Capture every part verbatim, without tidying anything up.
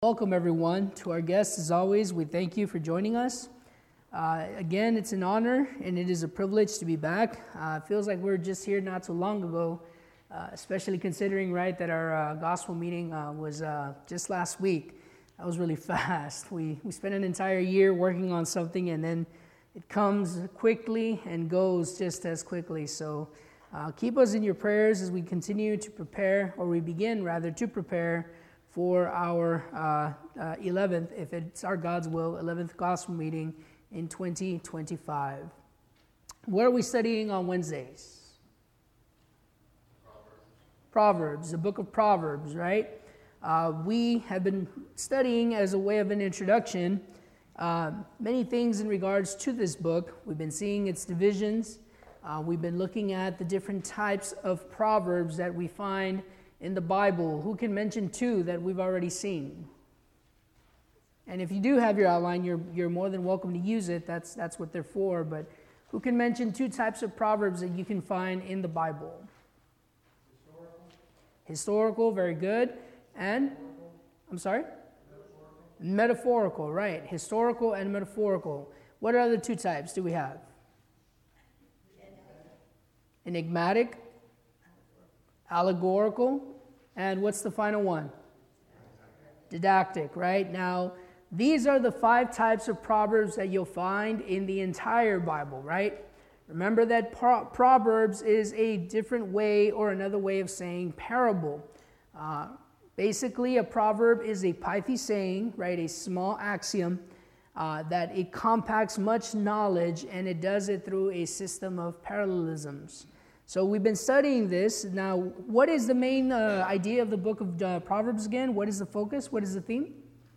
Welcome, everyone. To our guests, as always, we thank you for joining us. Uh, again, it's an honor and it is a privilege to be back. Uh, it feels like we were just here not too long ago, uh, especially considering, right, that our uh, gospel meeting uh, was uh, just last week. That was really fast. We, we spent an entire year working on something, and then it comes quickly and goes just as quickly. So uh, keep us in your prayers as we continue to prepare, or we begin, rather, to prepare for our uh, uh, eleventh, if it's our God's will, eleventh gospel meeting in twenty twenty-five. What are we studying on Wednesdays? Proverbs. Proverbs, the book of Proverbs, right? Uh, we have been studying, as a way of an introduction, uh, many things in regards to this book. We've been seeing its divisions. Uh, we've been looking at the different types of proverbs that we find in the Bible. Who can mention two that we've already seen? And if you do have your outline, you're you're more than welcome to use it. That's that's what they're for. But who can mention two types of proverbs that you can find in the Bible? Historical. Historical, very good. And metaphorical. I'm sorry? Metaphorical. Metaphorical, right. Historical and metaphorical. What other two types do we have? Enigmatic. Allegorical, and what's the final one? Didactic, right? Now, these are the five types of proverbs that you'll find in the entire Bible, right? Remember that pro- Proverbs is a different way, or another way of saying parable. Uh, basically, a proverb is a pithy saying, right? A small axiom uh, that it compacts much knowledge, and it does it through a system of parallelisms. So we've been studying this. Now, what is the main uh, idea of the book of uh, Proverbs again? What is the focus? What is the theme?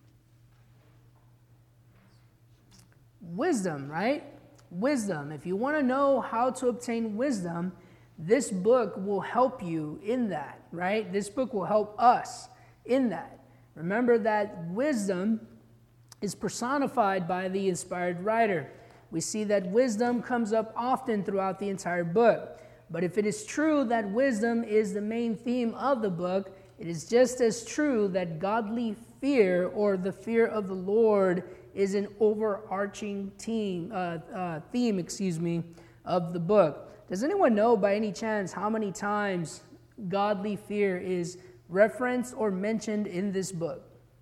Wisdom, right? Wisdom. If you want to know how to obtain wisdom, this book will help you in that, right? This book will help us in that. Remember that wisdom is personified by the inspired writer. We see that wisdom comes up often throughout the entire book. But if it is true that wisdom is the main theme of the book, it is just as true that godly fear, or the fear of the Lord, is an overarching theme, uh, uh, theme, excuse me, of the book. Does anyone know by any chance how many times godly fear is referenced or mentioned in this book?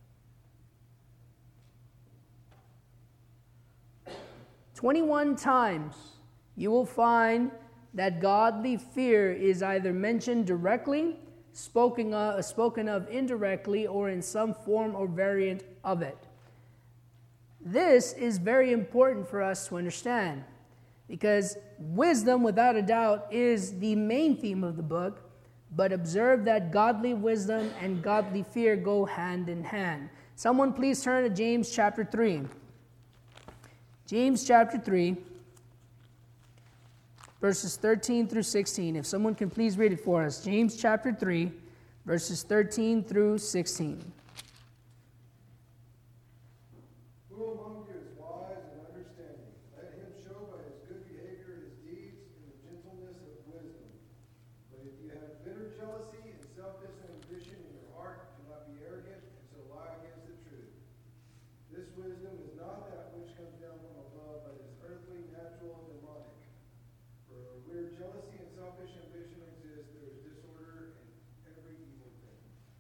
twenty-one times you will find that godly fear is either mentioned directly, spoken of, spoken of indirectly, or in some form or variant of it. This is very important for us to understand, because wisdom, without a doubt, is the main theme of the book, but observe that godly wisdom and godly fear go hand in hand. Someone please turn to James chapter three. James chapter three. Verses thirteen through sixteen. If someone can please read it for us. James chapter three, verses thirteen through sixteen. Who among you is wise and understanding? Let him show by his good behavior his deeds in the gentleness of wisdom. But if you have bitter jealousy and selfish ambition in your heart, do not be arrogant and so lie against the truth. This wisdom is not that which comes down from above, but is earthly, natural, and demonic. Where jealousy and selfish ambition exist, there is disorder in every evil thing.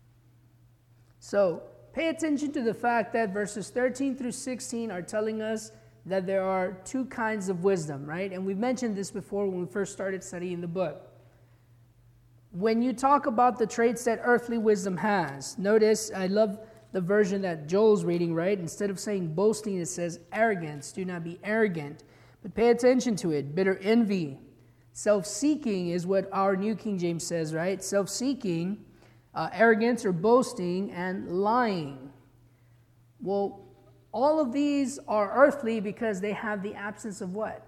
So, pay attention to the fact that verses thirteen through sixteen are telling us that there are two kinds of wisdom, right? And we've mentioned this before when we first started studying the book. When you talk about the traits that earthly wisdom has, notice, I love the version that Joel's reading, right? Instead of saying boasting, it says arrogance. Do not be arrogant. But pay attention to it. Bitter envy. Self-seeking is what our New King James says, right? Self-seeking, uh, arrogance or boasting, and lying. Well, all of these are earthly because they have the absence of what?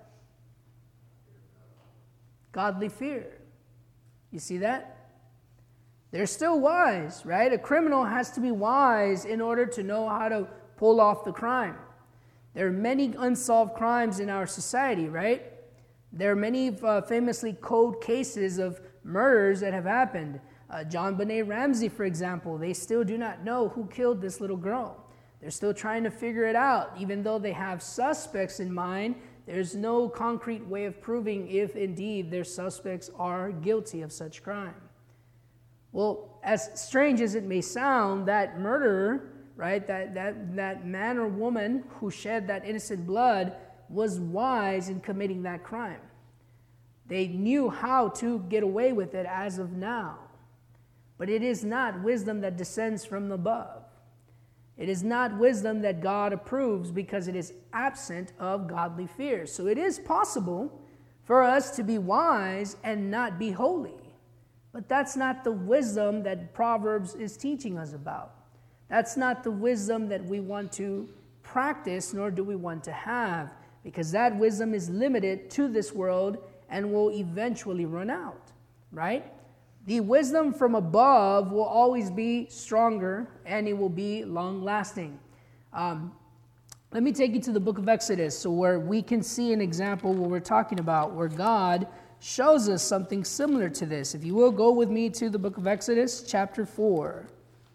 Godly fear. You see that? They're still wise, right? A criminal has to be wise in order to know how to pull off the crime. There are many unsolved crimes in our society, right? There are many uh, famously cold cases of murders that have happened. Uh, John Benet Ramsey, for example, they still do not know who killed this little girl. They're still trying to figure it out. Even though they have suspects in mind, there's no concrete way of proving if indeed their suspects are guilty of such crime. Well, as strange as it may sound, that murderer, right, that, that, that man or woman who shed that innocent blood was wise in committing that crime. They knew how to get away with it as of now. But it is not wisdom that descends from above. It is not wisdom that God approves because it is absent of godly fear. So it is possible for us to be wise and not be holy. But that's not the wisdom that Proverbs is teaching us about. That's not the wisdom that we want to practice, nor do we want to have, because that wisdom is limited to this world and will eventually run out, right? The wisdom from above will always be stronger and it will be long-lasting. Um, let me take you to the book of Exodus, so where we can see an example what we're talking about, where God shows us something similar to this. If you will, go with me to the book of Exodus, chapter four.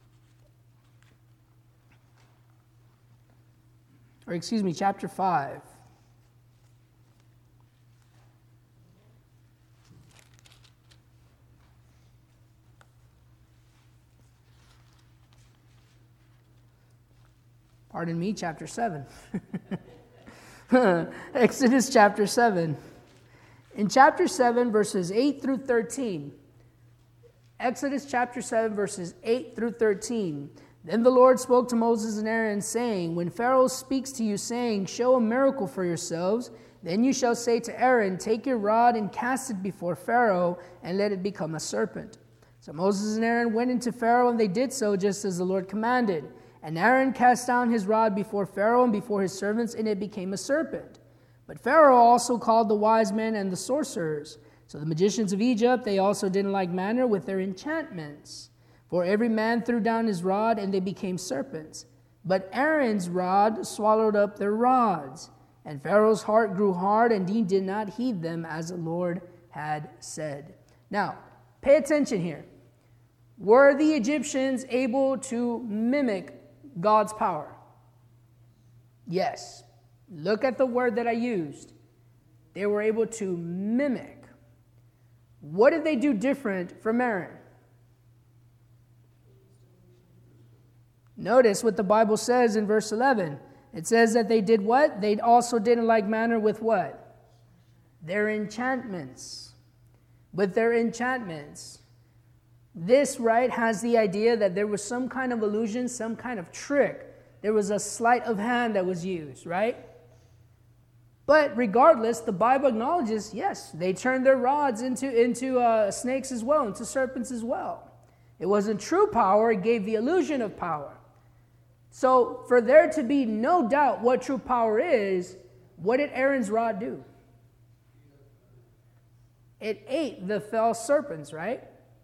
Or excuse me, chapter five. Pardon me, chapter seven. Exodus chapter seven. In chapter seven, verses eight through thirteen. Exodus chapter seven, verses eight through thirteen. Then the Lord spoke to Moses and Aaron, saying, when Pharaoh speaks to you, saying, show a miracle for yourselves, then you shall say to Aaron, take your rod and cast it before Pharaoh, and let it become a serpent. So Moses and Aaron went into Pharaoh, and they did so just as the Lord commanded. And Aaron cast down his rod before Pharaoh and before his servants, and it became a serpent. But Pharaoh also called the wise men and the sorcerers. So the magicians of Egypt, they also did in like manner with their enchantments. For every man threw down his rod, and they became serpents. But Aaron's rod swallowed up their rods. And Pharaoh's heart grew hard, and he did not heed them, as the Lord had said. Now, pay attention here. Were the Egyptians able to mimic God's power? Yes. Look at the word that I used. They were able to mimic. What did they do different from Aaron? Notice what the Bible says in verse eleven. It says that they did what? They also did in like manner with what? Their enchantments. With their enchantments. This, right, has the idea that there was some kind of illusion, some kind of trick. There was a sleight of hand that was used, right? But regardless, the Bible acknowledges, yes, they turned their rods into, into uh, snakes as well, into serpents as well. It wasn't true power, it gave the illusion of power. So for there to be no doubt what true power is, what did Aaron's rod do? It ate the false serpents, right?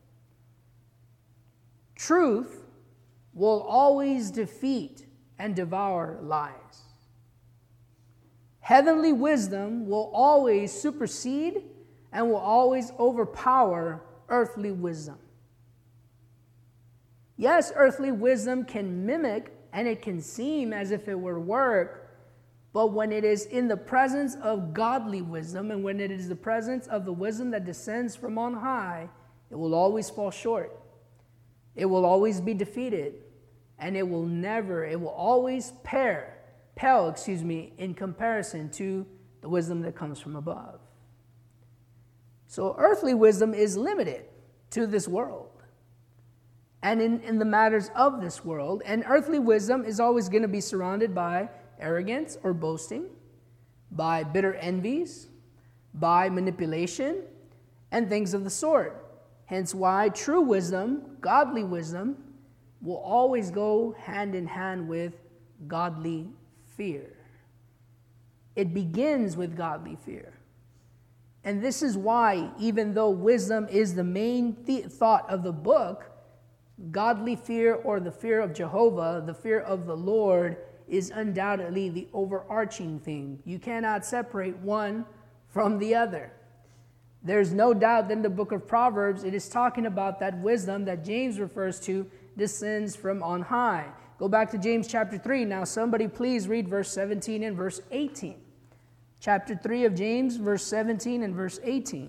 Truth will always defeat and devour lies. Heavenly wisdom will always supersede and will always overpower earthly wisdom. Yes, earthly wisdom can mimic and it can seem as if it were work, but when it is in the presence of godly wisdom and when it is the presence of the wisdom that descends from on high, it will always fall short. It will always be defeated, and it will never, it will always pair, pale, excuse me, in comparison to the wisdom that comes from above. So earthly wisdom is limited to this world and in, in the matters of this world, and earthly wisdom is always going to be surrounded by arrogance or boasting, by bitter envies, by manipulation, and things of the sort. Hence why true wisdom, godly wisdom, will always go hand in hand with godly fear. It begins with godly fear. And this is why, even though wisdom is the main th- thought of the book, godly fear or the fear of Jehovah, the fear of the Lord, is undoubtedly the overarching thing. You cannot separate one from the other. There's no doubt that in the book of Proverbs, it is talking about that wisdom that James refers to descends from on high. Go back to James chapter three. Now, somebody please read verse seventeen and verse eighteen. Chapter three of James, verse seventeen and verse eighteen.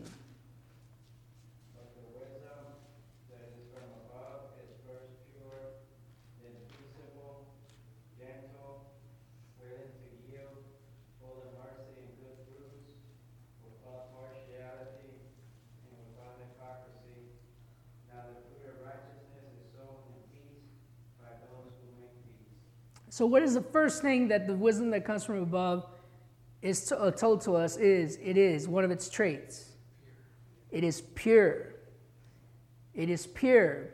But the wisdom that is from above is first pure, then peaceable, gentle, willing to yield, full of mercy and good fruits, without partiality and without hypocrisy. Now the fruit of righteousness is sown in peace by those who make peace. So what is the first thing that the wisdom that comes from above is to, uh, told to us is, it is one of its traits. It is pure. It is pure.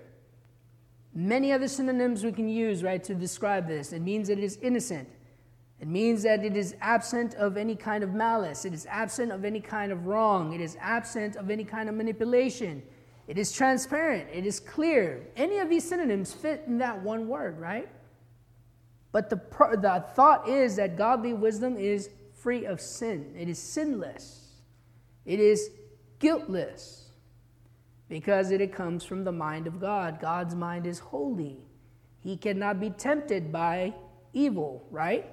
Many other synonyms we can use, right, to describe this. It means that it is innocent. It means that it is absent of any kind of malice. It is absent of any kind of wrong. It is absent of any kind of manipulation. It is transparent. It is clear. Any of these synonyms fit in that one word, right? But the, the thought is that godly wisdom is free of sin. It is sinless. It is guiltless because it, it comes from the mind of God. God's mind is holy. He cannot be tempted by evil, right?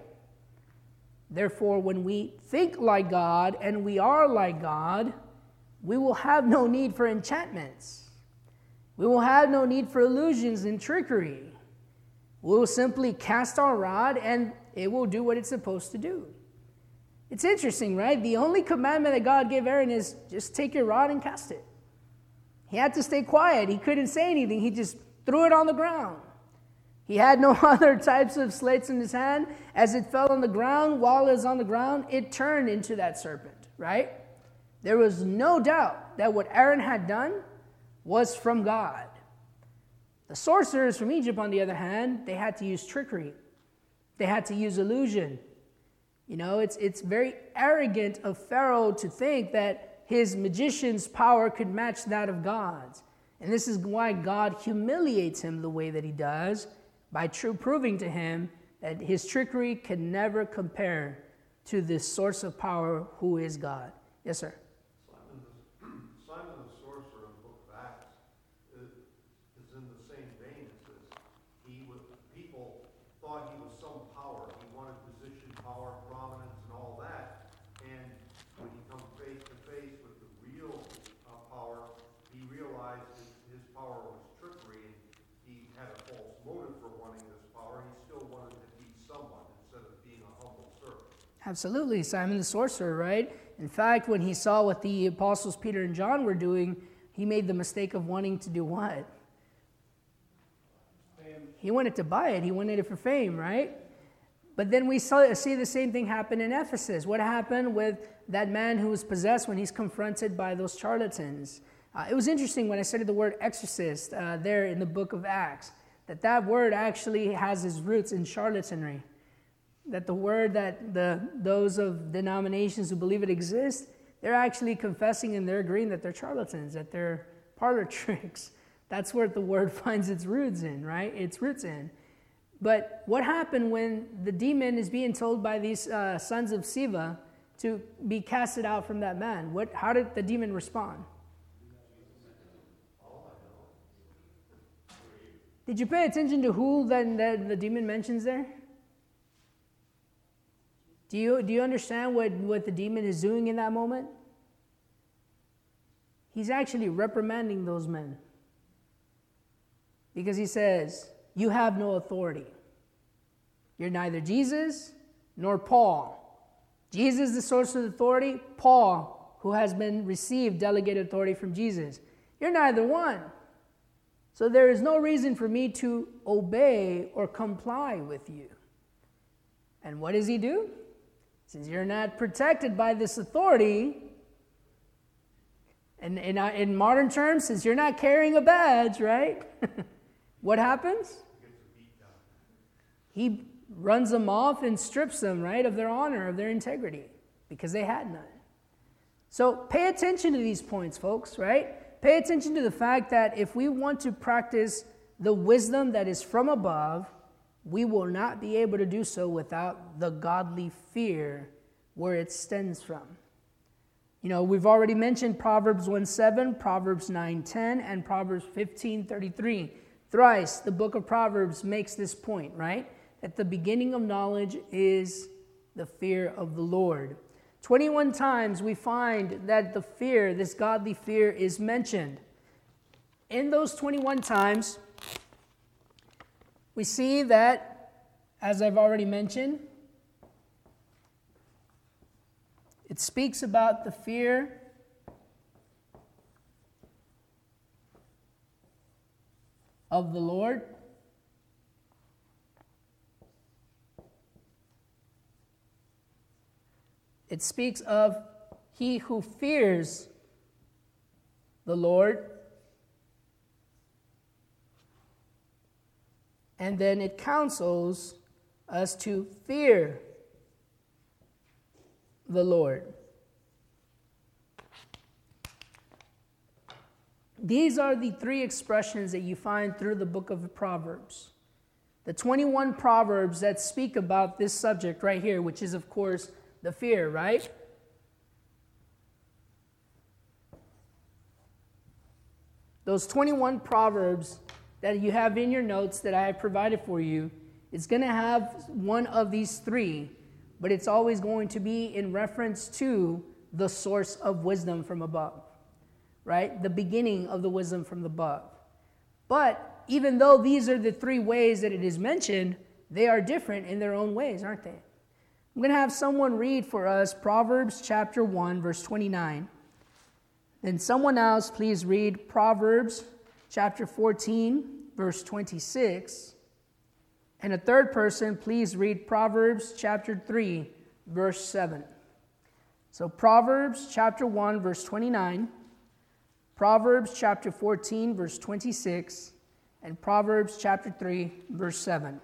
Therefore, when we think like God and we are like God, we will have no need for enchantments. We will have no need for illusions and trickery. We will simply cast our rod and it will do what it's supposed to do. It's interesting, right? The only commandment that God gave Aaron is just take your rod and cast it. He had to stay quiet. He couldn't say anything. He just threw it on the ground. He had no other types of slates in his hand. As it fell on the ground, while it was on the ground, it turned into that serpent, right? There was no doubt that what Aaron had done was from God. The sorcerers from Egypt, on the other hand, they had to use trickery. They had to use illusion. You know, it's it's very arrogant of Pharaoh to think that his magician's power could match that of God's. And this is why God humiliates him the way that he does, by true proving to him that his trickery can never compare to the source of power who is God. Yes, sir? Simon the, Simon the sorcerer in the book of Acts is, is in the same vein. It says he was, people thought he was some power. He wanted position, power, prominence, and all that. And when he comes face to face with the real uh, power, he realized that his power was trickery, and he had a false motive for wanting this power. He still wanted to be someone instead of being a humble servant. Absolutely, Simon the sorcerer, right? In fact, when he saw what the apostles Peter and John were doing, he made the mistake of wanting to do what? Fame. He wanted to buy it. He wanted it for fame, right? But then we saw, see the same thing happen in Ephesus. What happened with that man who was possessed when he's confronted by those charlatans? Uh, it was interesting when I studied the word exorcist uh, there in the book of Acts, that that word actually has its roots in charlatanry. That the word that the those of denominations who believe it exists, they're actually confessing and they're agreeing that they're charlatans, that they're parlor tricks. That's where the word finds its roots in, right? Its roots in. But what happened when the demon is being told by these uh, sons of Siva to be casted out from that man? What? How did the demon respond? Did you pay attention to who then the, the demon mentions there? Do you, do you understand what, what the demon is doing in that moment? He's actually reprimanding those men. Because he says, you have no authority. You're neither Jesus nor Paul. Jesus is the source of authority. Paul, who has been received delegated authority from Jesus. You're neither one. So there is no reason for me to obey or comply with you. And what does he do? Since you're not protected by this authority, and in, in modern terms, since you're not carrying a badge, right? What happens? He runs them off and strips them, right, of their honor, of their integrity, because they had none. So pay attention to these points, folks, right? Pay attention to the fact that if we want to practice the wisdom that is from above, we will not be able to do so without the godly fear where it stems from. You know, we've already mentioned Proverbs one seven, Proverbs nine ten, and Proverbs fifteen thirty-three. Thrice, the book of Proverbs makes this point, right? That the beginning of knowledge is the fear of the Lord. twenty-one times we find that the fear, this godly fear, is mentioned. In those twenty-one times, we see that, as I've already mentioned, it speaks about the fear of the Lord. It speaks of he who fears the Lord. And then it counsels us to fear the Lord. These are the three expressions that you find through the book of Proverbs. The twenty-one Proverbs that speak about this subject right here, which is, of course, the fear, right? Those twenty-one Proverbs that you have in your notes that I have provided for you, it's going to have one of these three, but it's always going to be in reference to the source of wisdom from above, right? The beginning of the wisdom from above. But even though these are the three ways that it is mentioned, they are different in their own ways, aren't they? I'm going to have someone read for us Proverbs chapter one, verse twenty-nine. Then someone else please read Proverbs chapter fourteen, verse twenty-six. And a third person, please read Proverbs chapter three, verse seven. So Proverbs chapter one, verse twenty-nine, Proverbs chapter fourteen, verse twenty-six, and Proverbs chapter three, verse seven.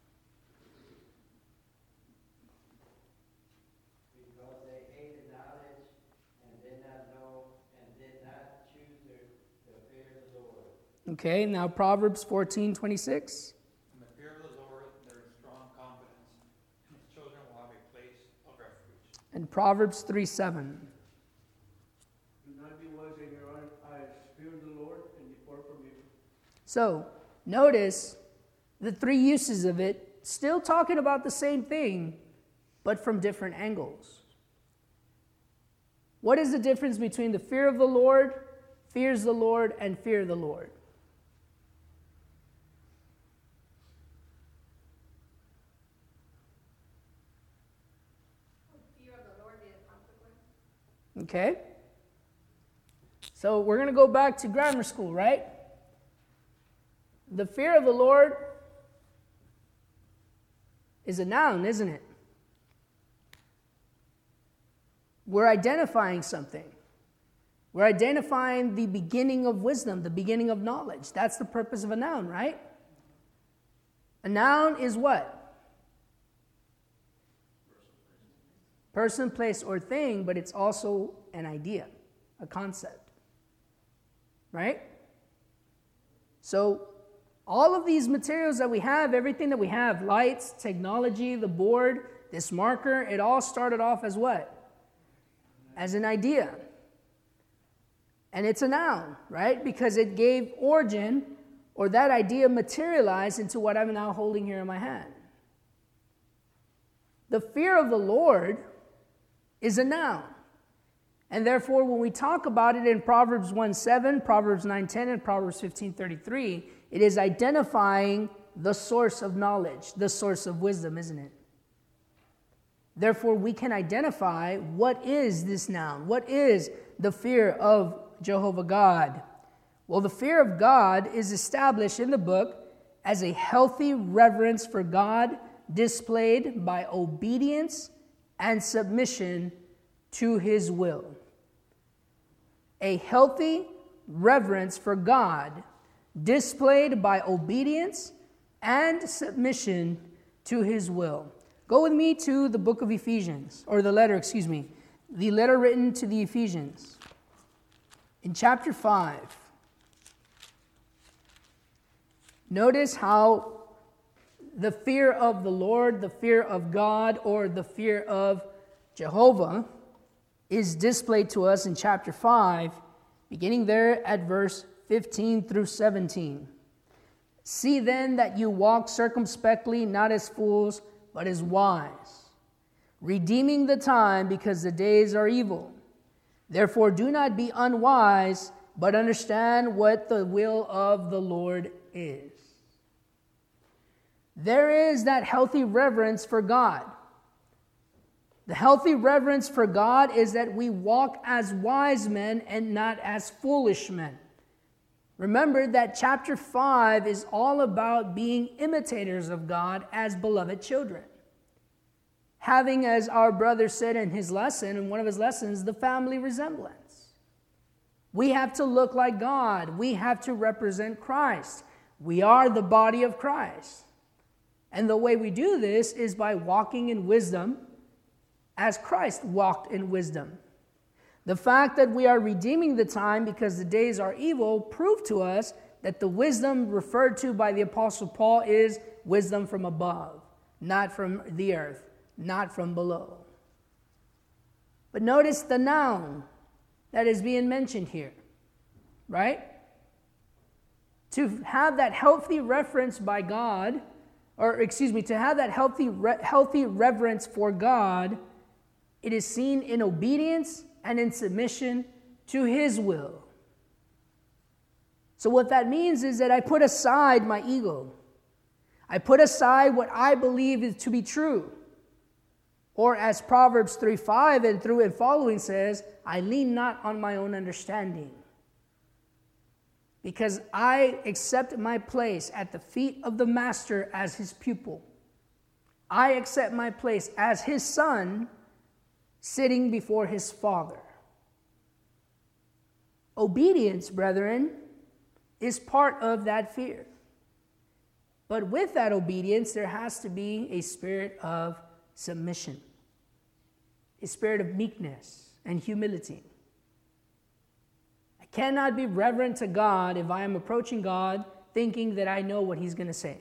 Because they hated knowledge and did not know and did not choose the, the fear of the Lord. Okay, now Proverbs fourteen, twenty-six. In the fear of the Lord there is strong confidence, and his children will have a place of refuge. And Proverbs three, seven. Do not be wise in your own eyes. Fear the Lord and depart from evil. So, notice the three uses of it, still talking about the same thing, but from different angles. What is the difference between the fear of the Lord, fears the Lord, and fear the Lord? Fear of the Lord is consequence. Okay? So we're going to go back to grammar school, right? The fear of the Lord is a noun, isn't it? We're identifying something. We're identifying the beginning of wisdom, the beginning of knowledge. That's the purpose of a noun, right? A noun is what? Person, place, or thing, but it's also an idea, a concept. Right? So, all of these materials that we have, everything that we have, lights, technology, the board, this marker, it all started off as what? As an idea. And it's a noun, right? Because it gave origin, or that idea materialized into what I'm now holding here in my hand. The fear of the Lord is a noun. And therefore, when we talk about it in Proverbs one seven, Proverbs nine ten, and Proverbs fifteen thirty-three, it is identifying the source of knowledge, the source of wisdom, isn't it? Therefore, we can identify what is this noun? What is the fear of Jehovah God? Well, the fear of God is established in the book as a healthy reverence for God displayed by obedience and submission to his will. A healthy reverence for God displayed by obedience and submission to his will. Go with me to the book of Ephesians, or the letter, excuse me, the letter written to the Ephesians. In chapter five, notice how the fear of the Lord, the fear of God, or the fear of Jehovah is displayed to us in chapter five, beginning there at verse fifteen through seventeen. See then that you walk circumspectly, not as fools, but as wise, redeeming the time, because the days are evil. Therefore do not be unwise, but understand what the will of the Lord is. There is that healthy reverence for God. The healthy reverence for God is that we walk as wise men and not as foolish men. Remember that chapter five is all about being imitators of God as beloved children. Having, as our brother said in his lesson, in one of his lessons, the family resemblance. We have to look like God. We have to represent Christ. We are the body of Christ. And the way we do this is by walking in wisdom as Christ walked in wisdom. The fact that we are redeeming the time because the days are evil proved to us that the wisdom referred to by the Apostle Paul is wisdom from above, not from the earth, not from below. But notice the noun that is being mentioned here, right? To have that healthy reference by God, or excuse me, to have that healthy, re- healthy reverence for God, it is seen in obedience and in submission to His will. So what that means is that I put aside my ego. I put aside what I believe is to be true. Or as Proverbs three five and through and following says, I lean not on my own understanding. Because I accept my place at the feet of the Master as His pupil. I accept my place as His son sitting before His Father. Obedience, brethren, is part of that fear. But with that obedience, there has to be a spirit of submission, a spirit of meekness and humility. I cannot be reverent to God if I am approaching God thinking that I know what He's going to say.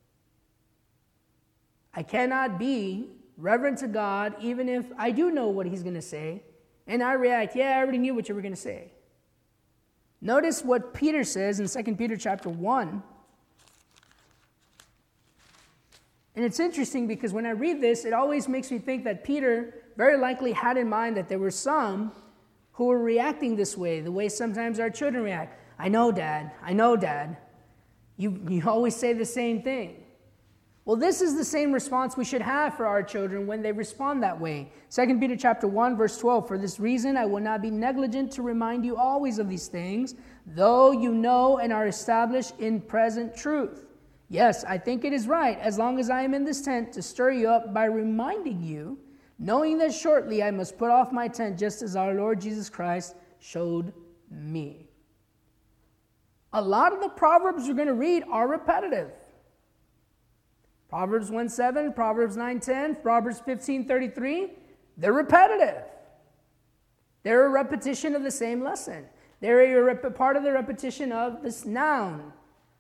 I cannot be reverent to God even if I do know what He's going to say, and I react, yeah, I already knew what you were going to say. Notice what Peter says in Second Peter chapter one. And it's interesting because when I read this, it always makes me think that Peter very likely had in mind that there were some who were reacting this way, the way sometimes our children react. I know, Dad. I know, Dad. You, you always say the same thing. Well, this is the same response we should have for our children when they respond that way. Second Peter chapter one, verse twelve, for this reason I will not be negligent to remind you always of these things, though you know and are established in present truth. Yes, I think it is right, as long as I am in this tent, to stir you up by reminding you, knowing that shortly I must put off my tent, just as our Lord Jesus Christ showed me. A lot of the Proverbs we're going to read are repetitive. Proverbs one seven, Proverbs nine ten, Proverbs fifteen thirty-three, they're repetitive. They're a repetition of the same lesson. They're a rep- part of the repetition of this noun.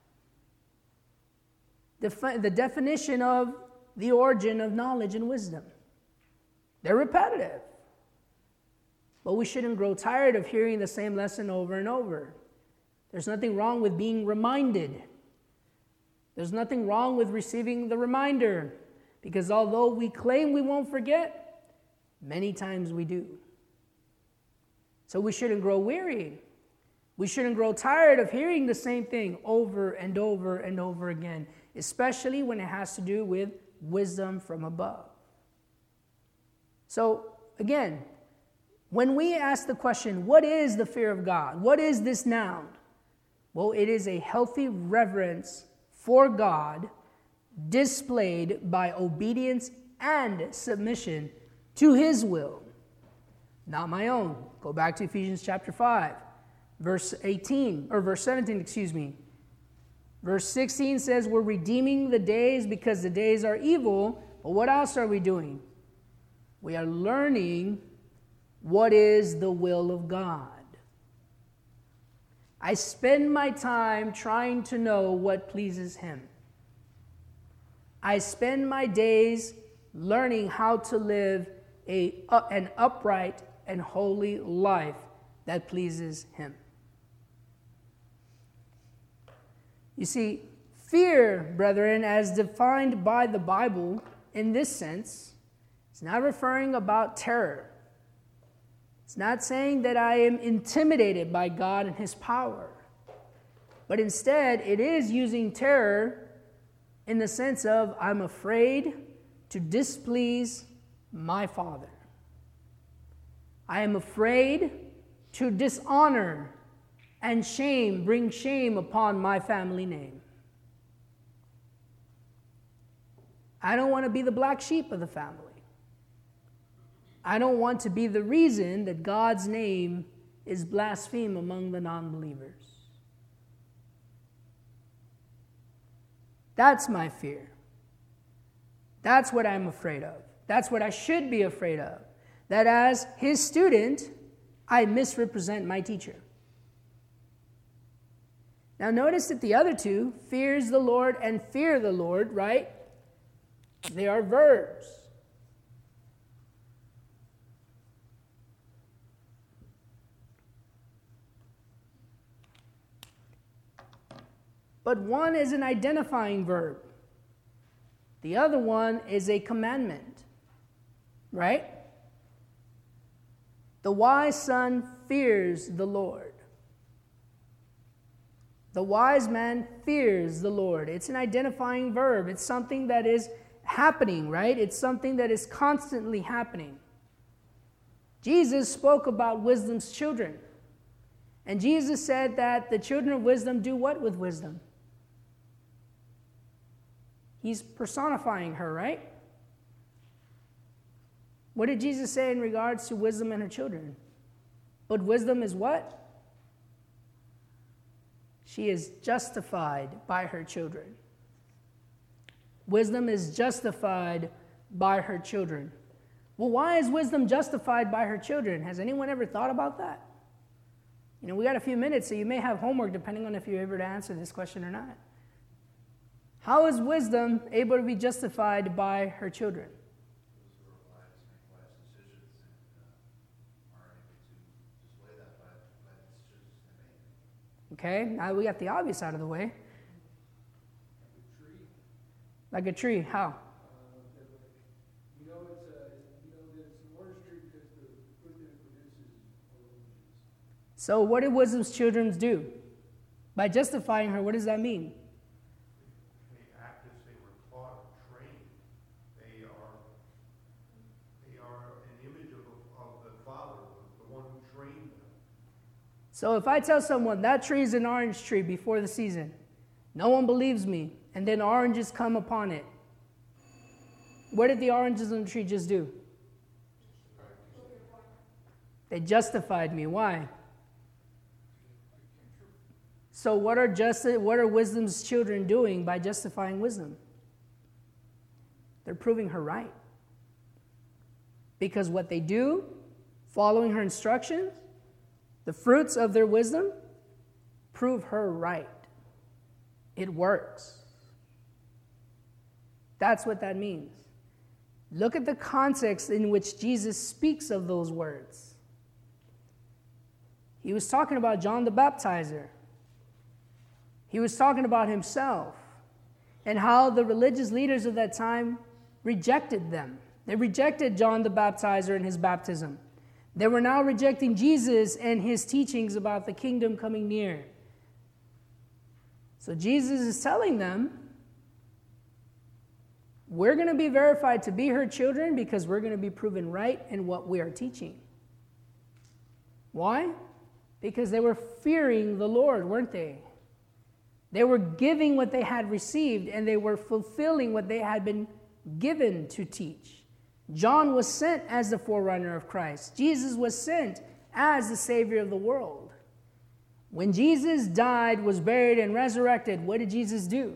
Defi- the definition of the origin of knowledge and wisdom. They're repetitive. But we shouldn't grow tired of hearing the same lesson over and over. There's nothing wrong with being reminded. There's nothing wrong with receiving the reminder, because although we claim we won't forget, many times we do. So we shouldn't grow weary. We shouldn't grow tired of hearing the same thing over and over and over again, especially when it has to do with wisdom from above. So again, when we ask the question, what is the fear of God? What is this noun? Well, it is a healthy reverence for God displayed by obedience and submission to His will, not my own. Go back to Ephesians chapter five, verse eighteen, or verse seventeen, excuse me. Verse sixteen says we're redeeming the days because the days are evil. But what else are we doing? We are learning what is the will of God. I spend my time trying to know what pleases Him. I spend my days learning how to live a, uh, an upright and holy life that pleases him. You see, fear, brethren, as defined by the Bible in this sense, it's not referring about terror. It's not saying that I am intimidated by God and his power. But instead, it is using terror in the sense of I'm afraid to displease my Father. I am afraid to dishonor and shame, bring shame upon my family name. I don't want to be the black sheep of the family. I don't want to be the reason that God's name is blasphemed among the non-believers. That's my fear. That's what I'm afraid of. That's what I should be afraid of. That as his student, I misrepresent my teacher. Now notice that the other two, fears the Lord and fear the Lord, right? They are verbs. But one is an identifying verb. The other one is a commandment, right? The wise son fears the Lord. The wise man fears the Lord. It's an identifying verb. It's something that is happening, right? It's something that is constantly happening. Jesus spoke about wisdom's children. And Jesus said that the children of wisdom do what with wisdom? He's personifying her, right? What did Jesus say in regards to wisdom and her children? But wisdom is what? She is justified by her children. Wisdom is justified by her children. Well, why is wisdom justified by her children? Has anyone ever thought about that? You know, we got a few minutes, so you may have homework depending on if you're able to answer this question or not. How is wisdom able to be justified by her children? Okay, now we got the obvious out of the way. Like a tree, how? Uh, you know it's a, you know that it's an orange tree because the fruit that it produces are oranges. So what did wisdom's children do? By justifying her, what does that mean? They act as they were taught or trained. They are, they are an image of, of the Father, the one who trained them. So if I tell someone that tree is an orange tree before the season, no one believes me, and then oranges come upon it. What did the oranges on the tree just do? They justified me. Why? So what are just what are wisdom's children doing by justifying wisdom? They're proving her right. Because what they do, following her instructions, the fruits of their wisdom, prove her right. It works. That's what that means. Look at the context in which Jesus speaks of those words. He was talking about John the Baptizer. He was talking about himself and how the religious leaders of that time rejected them. They rejected John the Baptizer and his baptism. They were now rejecting Jesus and his teachings about the kingdom coming near. So Jesus is telling them, we're going to be verified to be her children because we're going to be proven right in what we are teaching. Why? Because they were fearing the Lord, weren't they? They were giving what they had received, and they were fulfilling what they had been given to teach. John was sent as the forerunner of Christ. Jesus was sent as the Savior of the world. When Jesus died, was buried, and resurrected, what did Jesus do?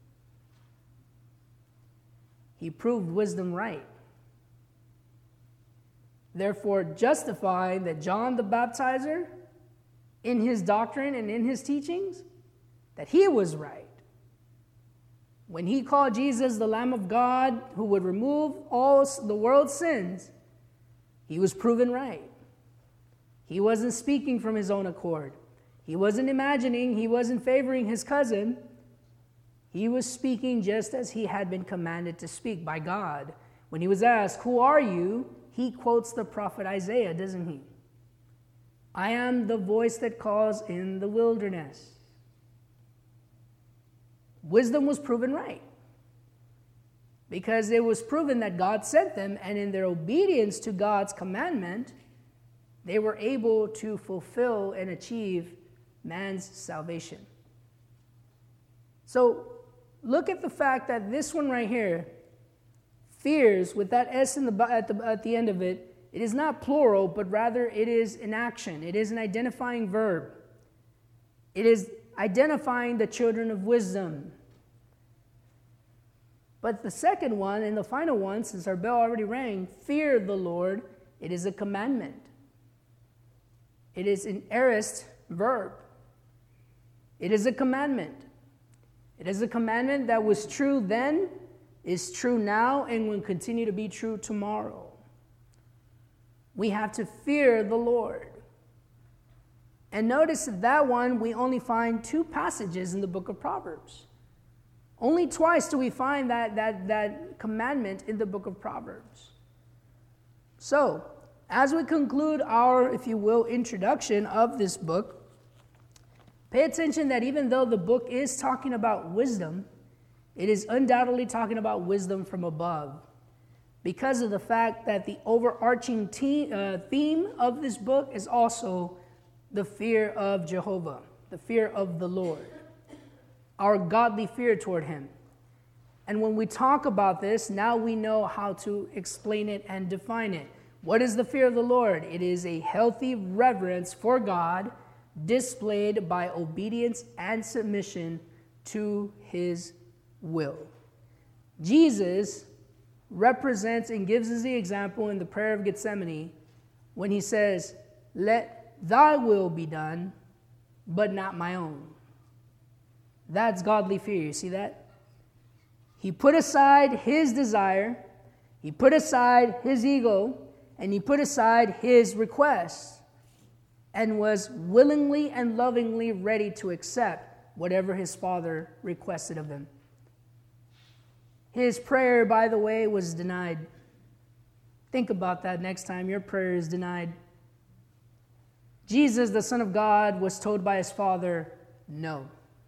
He proved wisdom right. Therefore, justifying that John the Baptizer, in his doctrine and in his teachings, that he was right. When he called Jesus the Lamb of God who would remove all the world's sins, he was proven right. He wasn't speaking from his own accord. He wasn't imagining, he wasn't favoring his cousin. He was speaking just as he had been commanded to speak by God. When he was asked, "Who are you?" he quotes the prophet Isaiah, doesn't he? "I am the voice that calls in the wilderness." Wisdom was proven right, because it was proven that God sent them, and in their obedience to God's commandment, they were able to fulfill and achieve man's salvation. So look at the fact that this one right here, fears, with that S in the, at, the, at the end of it, it is not plural, but rather it is an action. It is an identifying verb. It is identifying the children of wisdom. But the second one and the final one, since our bell already rang, fear the Lord, it is a commandment. It is an aorist verb. It is a commandment. It is a commandment that was true then, is true now, and will continue to be true tomorrow. We have to fear the Lord. And notice that one, we only find two passages in the book of Proverbs. Only twice do we find that, that, that commandment in the book of Proverbs. So, as we conclude our, if you will, introduction of this book, pay attention that even though the book is talking about wisdom, it is undoubtedly talking about wisdom from above, because of the fact that the overarching te- uh, theme of this book is also the fear of Jehovah, the fear of the Lord, our godly fear toward him. And when we talk about this, now we know how to explain it and define it. What is the fear of the Lord? It is a healthy reverence for God displayed by obedience and submission to his will. Jesus represents and gives us the example in the prayer of Gethsemane when he says, "Let thy will be done, but not my own." That's godly fear. You see that? He put aside his desire, he put aside his ego, and he put aside his requests, and was willingly and lovingly ready to accept whatever his Father requested of him. His prayer, by the way, was denied. Think about that next time your prayer is denied. Jesus, the Son of God, was told by his Father, no.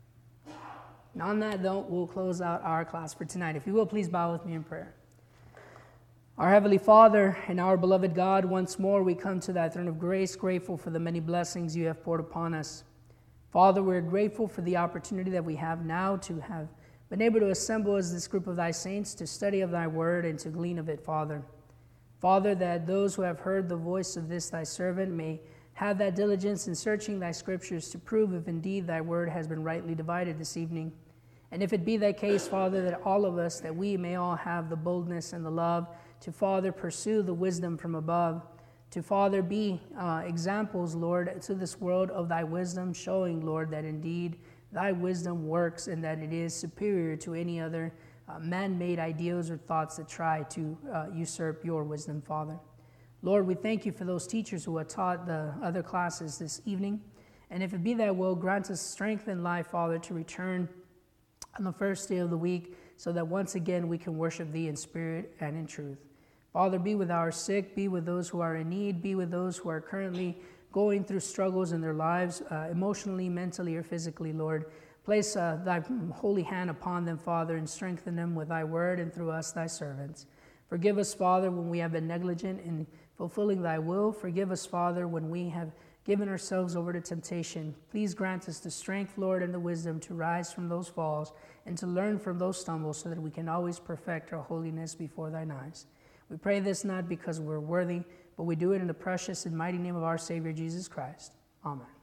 And on that note, we'll close out our class for tonight. If you will, please bow with me in prayer. Our Heavenly Father and our beloved God, once more we come to that throne of grace, grateful for the many blessings you have poured upon us. Father, we're grateful for the opportunity that we have now to have been able to assemble as this group of thy saints to study of thy word and to glean of it, Father. Father, that those who have heard the voice of this thy servant may have that diligence in searching thy scriptures to prove if indeed thy word has been rightly divided this evening. And if it be thy case, Father, that all of us, that we may all have the boldness and the love to, Father, pursue the wisdom from above, to, Father, be uh, examples, Lord, to this world of thy wisdom, showing, Lord, that indeed thy wisdom works and that it is superior to any other uh, man-made ideals or thoughts that try to uh, usurp your wisdom, Father. Lord, we thank you for those teachers who have taught the other classes this evening. And if it be thy will, grant us strength and life, Father, to return on the first day of the week so that once again we can worship thee in spirit and in truth. Father, be with our sick, be with those who are in need, be with those who are currently going through struggles in their lives, uh, emotionally, mentally, or physically, Lord. Place uh, thy holy hand upon them, Father, and strengthen them with thy word and through us, thy servants. Forgive us, Father, when we have been negligent in fulfilling thy will. Forgive us, Father, when we have given ourselves over to temptation. Please grant us the strength, Lord, and the wisdom to rise from those falls and to learn from those stumbles so that we can always perfect our holiness before thine eyes. We pray this not because we're worthy, but we do it in the precious and mighty name of our Savior, Jesus Christ. Amen.